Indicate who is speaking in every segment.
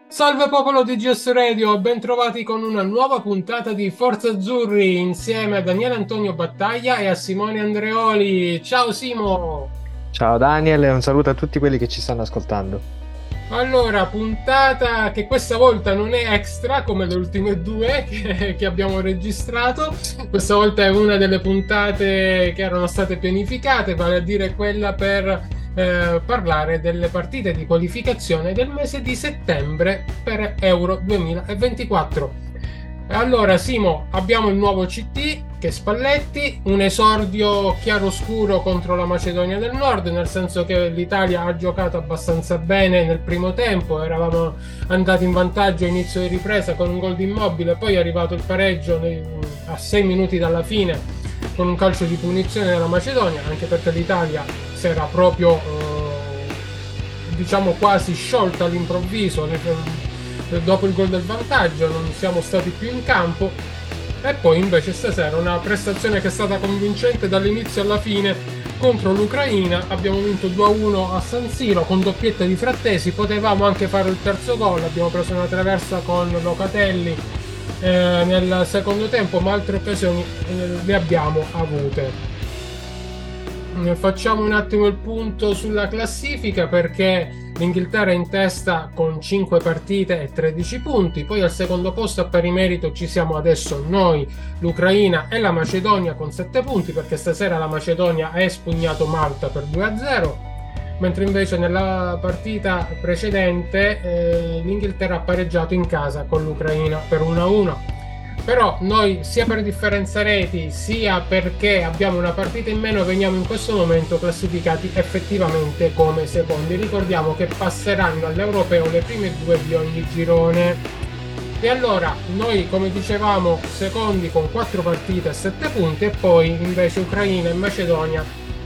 Speaker 1: Salve popolo di GS Radio, ben trovati con una nuova puntata di Forza Azzurri insieme a Daniele Antonio Battaglia e a Simone Andreoli. Ciao Simo!
Speaker 2: Ciao Daniel e un saluto a tutti quelli che ci stanno ascoltando.
Speaker 1: Allora, puntata che questa volta non è extra come le ultime due che abbiamo registrato. Questa volta è una delle puntate che erano state pianificate, vale a dire quella per parlare delle partite di qualificazione del mese di settembre per Euro 2024. Allora, Simo, abbiamo il nuovo CT che è Spalletti, un esordio chiaroscuro contro la Macedonia del Nord, nel senso che l'Italia ha giocato abbastanza bene nel primo tempo, eravamo andati in vantaggio a inizio di ripresa con un gol di Immobile, poi è arrivato il pareggio a 6 minuti dalla fine con un calcio di punizione della Macedonia, anche perché l'Italia si era proprio, diciamo, quasi sciolta all'improvviso dopo il gol del vantaggio, non siamo stati più in campo. E poi invece stasera una prestazione che è stata convincente dall'inizio alla fine contro l'Ucraina. Abbiamo vinto 2-1 a San Siro con doppietta di Frattesi. Potevamo anche fare il terzo gol. Abbiamo preso una traversa con Locatelli nel secondo tempo, ma altre occasioni le abbiamo avute. Facciamo un attimo il punto sulla classifica perché l'Inghilterra è in testa con 5 partite e 13 punti, poi al secondo posto a pari merito ci siamo adesso noi, l'Ucraina e la Macedonia con 7 punti perché stasera la Macedonia ha espugnato Malta per 2-0, mentre invece nella partita precedente l'Inghilterra ha pareggiato in casa con l'Ucraina per 1-1. Però noi sia per differenza reti sia perché abbiamo una partita in meno veniamo in questo momento classificati effettivamente come secondi. Ricordiamo che passeranno all'Europeo le prime due di ogni girone. E allora noi come dicevamo secondi con 4 partite e 7 punti e poi invece Ucraina e Macedonia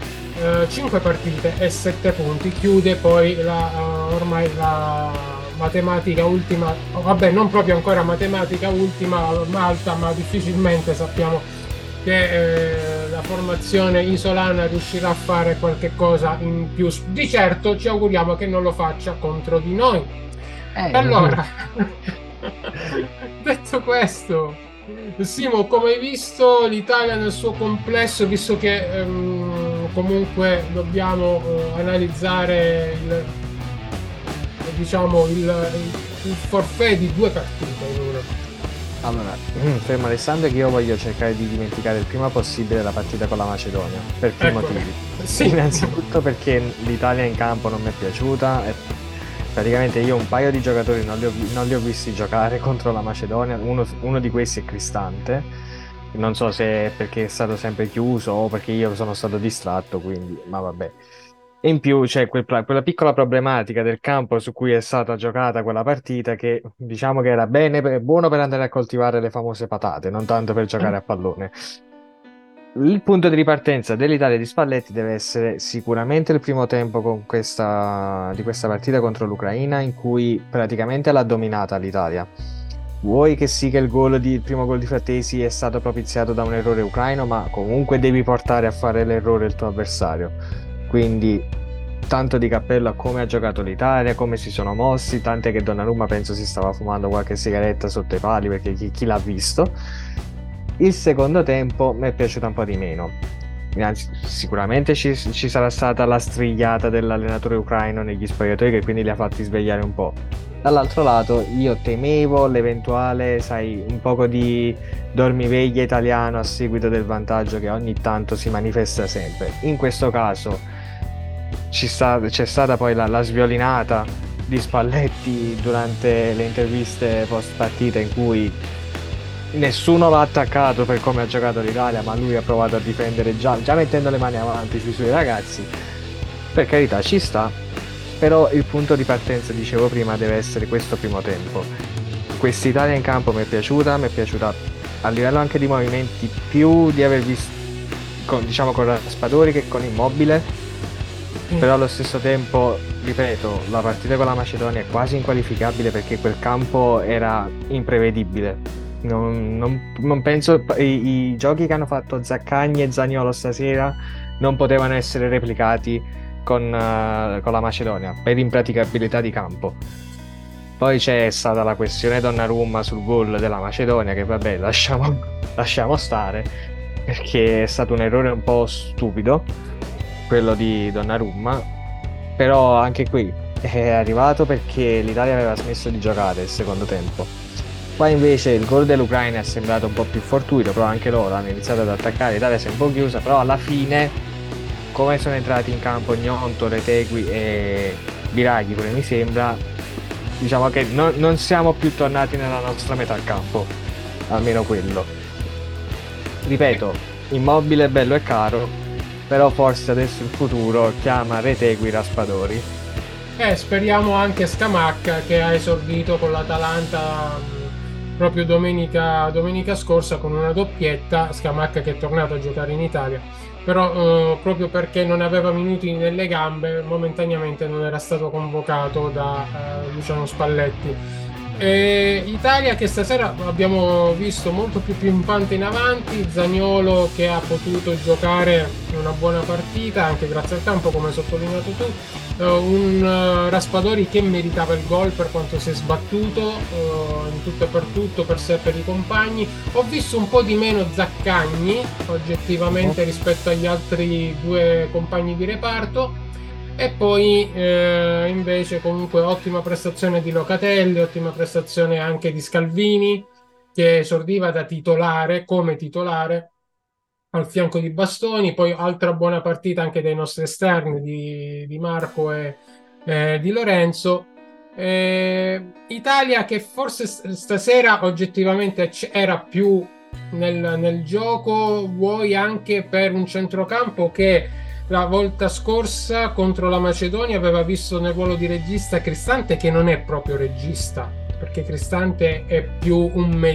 Speaker 1: 5 partite e 7 punti. Chiude poi ormai la matematica ultima, vabbè, non proprio ancora matematica ultima Malta, ma difficilmente sappiamo che la formazione isolana riuscirà a fare qualche cosa in più. Di certo ci auguriamo che non lo faccia contro di noi.
Speaker 2: Eh,
Speaker 1: Allora, detto questo, Simo, come hai visto l'Italia nel suo complesso, visto che comunque dobbiamo analizzare diciamo, il forfait di due partite in una.
Speaker 2: allora, fermo Alessandro che io voglio cercare di dimenticare il prima possibile la partita con la Macedonia, per più
Speaker 1: Ecco,
Speaker 2: motivi.
Speaker 1: sì.
Speaker 2: Innanzitutto perché l'Italia in campo non mi è piaciuta e praticamente io un paio di giocatori non li ho visti giocare contro la Macedonia, uno di questi è Cristante, non so se è perché è stato sempre chiuso o perché io sono stato distratto, quindi, ma vabbè. E in più c'è quella piccola problematica del campo su cui è stata giocata quella partita che diciamo che era bene, buono per andare a coltivare le famose patate, non tanto per giocare a pallone. Il punto di ripartenza dell'Italia di Spalletti deve essere sicuramente il primo tempo di questa partita contro l'Ucraina, in cui praticamente l'ha dominata l'Italia. Vuoi che sì che il primo gol di Frattesi è stato propiziato da un errore ucraino, ma comunque devi portare a fare l'errore il tuo avversario. Quindi tanto di cappello a come ha giocato l'Italia, come si sono mossi, tant'è che Donnarumma penso si stava fumando qualche sigaretta sotto i pali perché chi l'ha visto. Il secondo tempo mi è piaciuto un po' di meno. Sicuramente ci sarà stata la strigliata dell'allenatore ucraino negli spogliatoi che quindi li ha fatti svegliare un po'. Dall'altro lato, io temevo l'eventuale, sai, un poco di dormiveglia italiano a seguito del vantaggio che ogni tanto si manifesta sempre. In questo caso c'è stata poi la sviolinata di Spalletti durante le interviste post partita in cui nessuno l'ha attaccato per come ha giocato l'Italia, ma lui ha provato a difendere già mettendo le mani avanti sui suoi ragazzi. Per carità, ci sta, però il punto di partenza, dicevo prima, deve essere questo primo tempo. Quest'Italia in campo mi è piaciuta a livello anche di movimenti più di aver visto, diciamo, con Raspadori che con Immobile, però allo stesso tempo, ripeto, la partita con la Macedonia è quasi inqualificabile perché quel campo era imprevedibile. Non penso i giochi che hanno fatto Zaccagni e Zaniolo stasera non potevano essere replicati con la Macedonia per impraticabilità di campo. Poi c'è stata la questione Donnarumma sul gol della Macedonia, che vabbè, lasciamo stare, perché è stato un errore un po' stupido, quello di Donnarumma, però anche qui è arrivato perché l'Italia aveva smesso di giocare il secondo tempo. Poi invece il gol dell'Ucraina è sembrato un po' più fortuito, però anche loro hanno iniziato ad attaccare, l'Italia si è un po' chiusa, però alla fine, come sono entrati in campo Gnonto, Retegui e Biraghi, pure mi sembra, diciamo che non siamo più tornati nella nostra metà campo, almeno quello. Ripeto, Immobile è bello e caro, però forse adesso il futuro chiama Retegui Raspadori.
Speaker 1: Speriamo anche Scamacca che ha esordito con l'Atalanta proprio domenica scorsa con una doppietta. Scamacca che è tornato a giocare in Italia, però proprio perché non aveva minuti nelle gambe, momentaneamente non era stato convocato da Luciano Spalletti. Italia che stasera abbiamo visto molto più pimpante in avanti, Zaniolo che ha potuto giocare una buona partita anche grazie al campo come hai sottolineato tu, un Raspadori che meritava il gol per quanto si è sbattuto in tutto e per tutto per sé e per i compagni. Ho visto un po' di meno Zaccagni
Speaker 2: Mhm.
Speaker 1: oggettivamente rispetto agli altri due compagni di reparto. E poi invece comunque ottima prestazione di Locatelli, ottima prestazione anche di Scalvini che esordiva da titolare, come titolare al fianco di Bastoni, poi altra buona partita anche dei nostri esterni di Marco e di Lorenzo. Italia che forse stasera oggettivamente era più nel gioco, vuoi anche per un centrocampo che la volta scorsa contro la Macedonia aveva visto nel ruolo di regista Cristante, che non è proprio regista, perché Cristante è più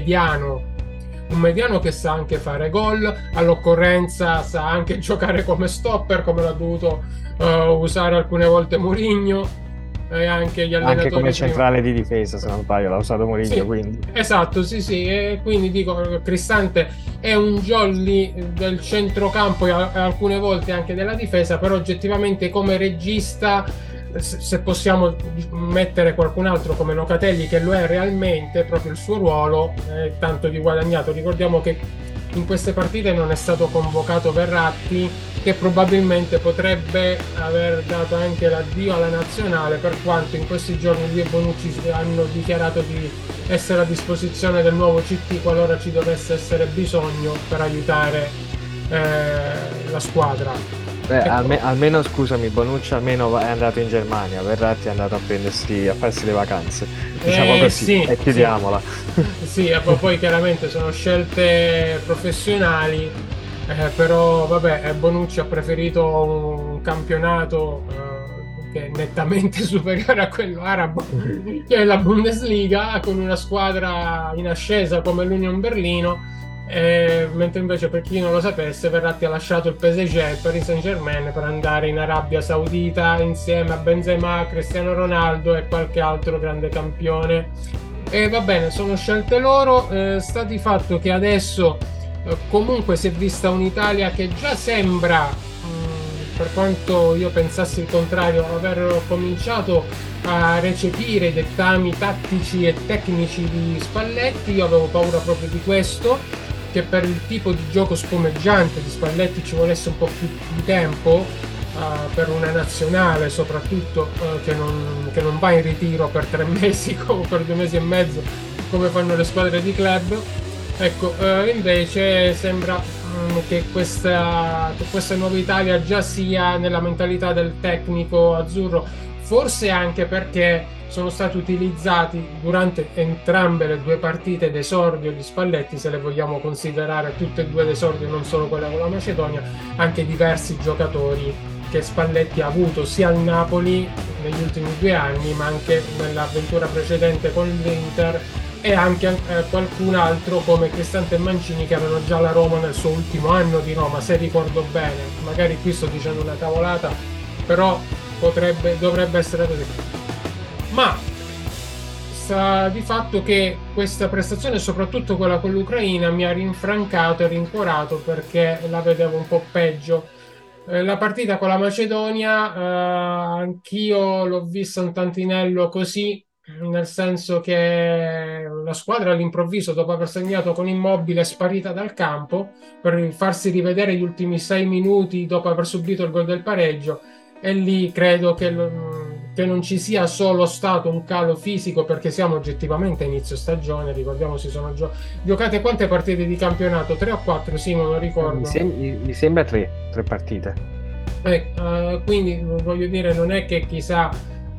Speaker 1: un mediano che sa anche fare gol, all'occorrenza sa anche giocare come stopper, come l'ha dovuto usare alcune volte Mourinho e anche gli
Speaker 2: Anche come
Speaker 1: allenatori prima.
Speaker 2: centrale di difesa, se non sbaglio, l'ha usato Mourinho,
Speaker 1: Sì,
Speaker 2: quindi.
Speaker 1: esatto, sì, sì, e quindi dico, Cristante è un jolly del centrocampo e alcune volte anche della difesa, però oggettivamente come regista, se possiamo mettere qualcun altro come Locatelli, che lo è realmente, proprio il suo ruolo è tanto di guadagnato. Ricordiamo che in queste partite non è stato convocato Verratti, che probabilmente potrebbe aver dato anche l'addio alla nazionale, per quanto in questi giorni lui e Bonucci hanno dichiarato di essere a disposizione del nuovo CT qualora ci dovesse essere bisogno per aiutare la squadra.
Speaker 2: Beh,
Speaker 1: Ecco,
Speaker 2: almeno scusami, Bonucci almeno è andato in Germania, Verratti è andato a prendersi, a farsi le vacanze, diciamo così,
Speaker 1: sì,
Speaker 2: e
Speaker 1: sì,
Speaker 2: chiudiamola.
Speaker 1: sì, e poi chiaramente sono scelte professionali, però vabbè, Bonucci ha preferito un campionato che è nettamente superiore a quello arabo, che è la Bundesliga, con una squadra in ascesa come l'Union Berlino. Mentre invece per chi non lo sapesse, Verratti ha lasciato il PSG e il Paris Saint-Germain per andare in Arabia Saudita insieme a Benzema, Cristiano Ronaldo e qualche altro grande campione. E va bene, sono scelte loro. Sta di fatto che adesso comunque si è vista un'Italia che già sembra, per quanto io pensassi il contrario, aver cominciato a recepire i dettami tattici e tecnici di Spalletti. Io avevo paura proprio di questo, che per il tipo di gioco spumeggiante di Spalletti ci volesse un po' più di tempo, per una nazionale soprattutto, che non va in ritiro per 3 mesi o per 2 mesi e mezzo come fanno le squadre di club. Ecco, invece sembra che questa nuova Italia già sia nella mentalità del tecnico azzurro, forse anche perché sono stati utilizzati durante entrambe le due partite d'esordio di Spalletti, se le vogliamo considerare tutte e due d'esordio, non solo quella con la Macedonia, anche diversi giocatori che Spalletti ha avuto sia al Napoli negli ultimi 2 anni, ma anche nell'avventura precedente con l'Inter, e anche qualcun altro come Cristante e Mancini che avevano già la Roma nel suo ultimo anno di Roma, se ricordo bene. Magari qui sto dicendo una cavolata, però dovrebbe essere così. Ma sta di fatto che questa prestazione, soprattutto quella con l'Ucraina, mi ha rinfrancato e rincuorato perché la vedevo un po' peggio. La partita con la Macedonia, anch'io l'ho vista un tantinello così, nel senso che la squadra all'improvviso, dopo aver segnato con Immobile, è sparita dal campo per farsi rivedere gli ultimi 6 minuti dopo aver subito il gol del pareggio. E lì credo che non ci sia solo stato un calo fisico, perché siamo oggettivamente a inizio stagione. Ricordiamo, si sono giocate quante partite di campionato? 3 o 4? Sì, non lo ricordo.
Speaker 2: Mi sembra tre partite.
Speaker 1: Quindi voglio dire, non è che chissà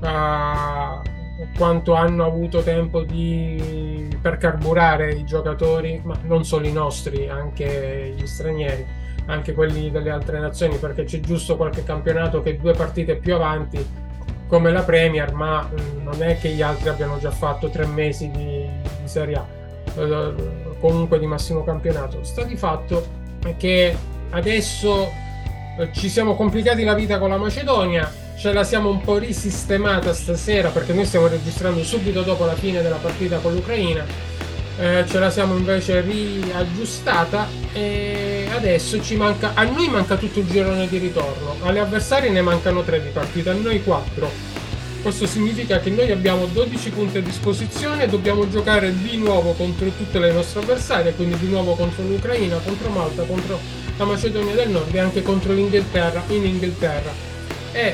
Speaker 1: quanto hanno avuto tempo per carburare i giocatori, ma non solo i nostri, anche gli stranieri, anche quelli delle altre nazioni, perché c'è giusto qualche campionato che è 2 partite più avanti, come la Premier, ma non è che gli altri abbiano già fatto 3 mesi di Serie A, comunque di massimo campionato. Sta di fatto che adesso ci siamo complicati la vita con la Macedonia, ce la siamo un po' risistemata stasera, perché noi stiamo registrando subito dopo la fine della partita con l'Ucraina. Ce la siamo invece riaggiustata e adesso a noi manca tutto il girone di ritorno, alle avversarie ne mancano 3 di partita, a noi 4. Questo significa che noi abbiamo 12 punti a disposizione, dobbiamo giocare di nuovo contro tutte le nostre avversarie, quindi di nuovo contro l'Ucraina, contro Malta, contro la Macedonia del Nord e anche contro l'Inghilterra in Inghilterra. E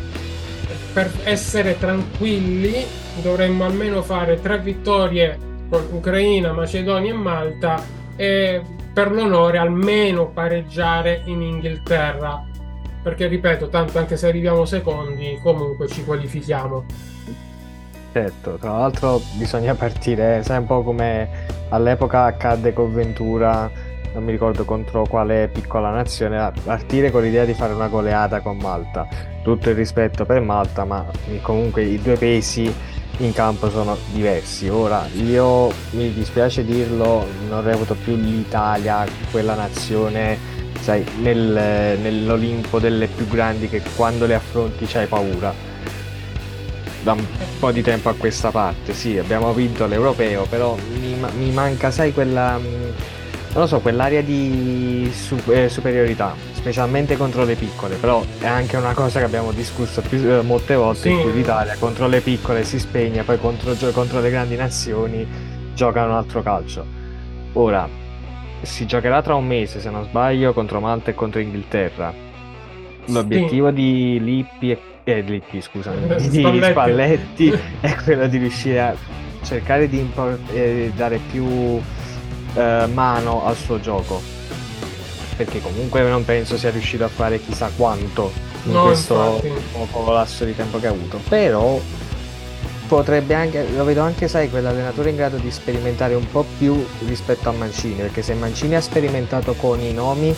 Speaker 1: per essere tranquilli dovremmo almeno fare 3 vittorie con Ucraina, Macedonia e Malta, e per l'onore almeno pareggiare in Inghilterra, perché ripeto, tanto anche se arriviamo secondi comunque ci qualifichiamo.
Speaker 2: Certo, tra l'altro bisogna partire, sai, un po' come all'epoca accadde con Ventura, non mi ricordo contro quale piccola nazione, a partire con l'idea di fare una goleata con Malta. Tutto il rispetto per Malta, ma comunque i due pesi in campo sono diversi. Ora, io mi dispiace dirlo, non reputo più l'Italia quella nazione, sai, nell'Olimpo delle più grandi che quando le affronti c'hai paura. Da un po' di tempo a questa parte, sì, abbiamo vinto l'Europeo, però mi manca, sai, quella, non lo so, quell'area di superiorità, specialmente contro le piccole, però è anche una cosa che abbiamo discusso molte volte,
Speaker 1: Sì.
Speaker 2: in cui l'Italia contro le piccole si spegne, poi contro le grandi nazioni gioca un altro calcio. Ora, si giocherà tra un mese, se non sbaglio, contro Malta e contro Inghilterra. L'obiettivo di Lippi, scusami, di Spalletti è quello di riuscire a cercare di dare più mano al suo gioco, perché comunque non penso sia riuscito a fare chissà quanto in questo poco lasso di tempo che ha avuto, però potrebbe anche, lo vedo anche, sai, quell'allenatore in grado di sperimentare un po' più rispetto a Mancini, perché se Mancini ha sperimentato con i nomi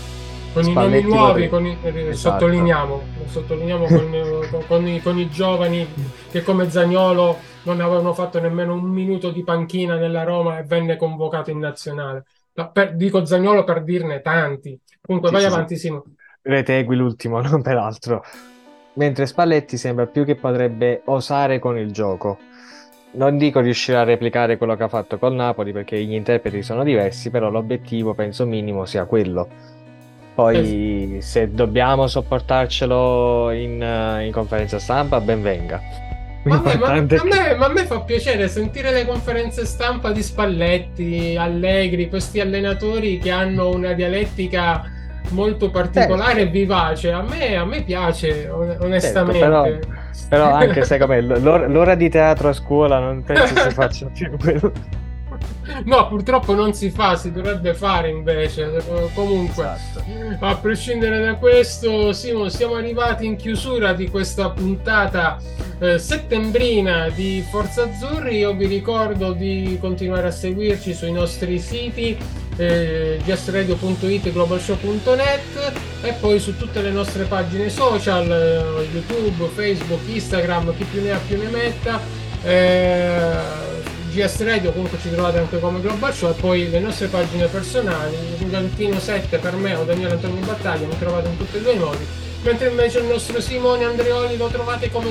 Speaker 1: nuovi,
Speaker 2: esatto.
Speaker 1: sottolineiamo con i giovani che come Zaniolo non avevano fatto nemmeno un minuto di panchina nella Roma e venne convocato in nazionale. Dico Zaniolo per dirne tanti. Comunque vai avanti, Simo.
Speaker 2: Retegui l'ultimo, non peraltro. Mentre Spalletti sembra più che potrebbe osare con il gioco. Non dico riuscire a replicare quello che ha fatto col Napoli, perché gli interpreti sono diversi, però l'obiettivo penso minimo sia quello. Poi se dobbiamo sopportarcelo in conferenza stampa, ben venga.
Speaker 1: Ma a me fa piacere sentire le conferenze stampa di Spalletti, Allegri, questi allenatori che hanno una dialettica molto particolare e vivace. A me piace, onestamente.
Speaker 2: Certo, però anche sai com'è, l'ora di teatro a scuola non penso si faccia più quello.
Speaker 1: No, purtroppo non si fa, si dovrebbe fare invece. Comunque, esatto. A prescindere da questo, Simo, siamo arrivati in chiusura di questa puntata settembrina di Forza Azzurri. Io vi ricordo di continuare a seguirci sui nostri siti gsradio.it, globalshow.net e poi su tutte le nostre pagine social, YouTube, Facebook, Instagram, chi più ne ha più ne metta. GS Radio comunque ci trovate anche come Global Show, e poi le nostre pagine personali, Gigantino 7 per me o Daniele Antonio Battaglia, mi trovate in tutti e due i modi, mentre invece il nostro Simone Andreoli lo trovate come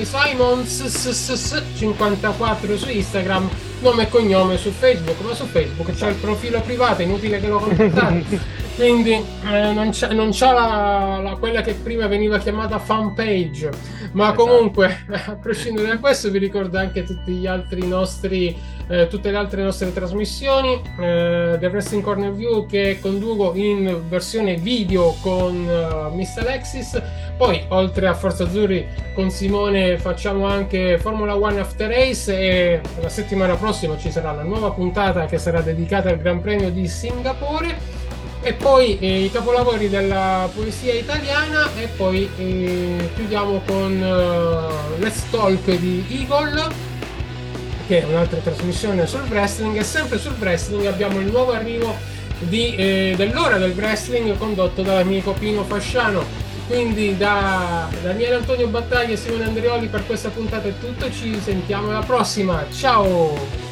Speaker 1: Simons54 su Instagram, nome e cognome su Facebook, ma su Facebook c'è il profilo privato, inutile che lo contattate. quindi non c'ha quella che prima veniva chiamata fan page, ma
Speaker 2: Esatto.
Speaker 1: comunque, a prescindere da questo, vi ricordo anche tutti gli altri nostri, tutte le altre nostre trasmissioni, del Wrestling Corner View che conduco in versione video con Mr. Alexis. Poi, oltre a Forza Azzurri con Simone, facciamo anche Formula One After Race e la settimana prossima ci sarà la nuova puntata che sarà dedicata al Gran Premio di Singapore. E poi i capolavori della poesia italiana e poi chiudiamo con Let's Talk di Eagle, che è un'altra trasmissione sul wrestling, e sempre sul wrestling abbiamo il nuovo arrivo dell'ora del wrestling condotto dall'amico Pino Fasciano. Quindi da Daniele Antonio Battaglia e Simone Andreoli per questa puntata è tutto, ci sentiamo alla prossima, ciao!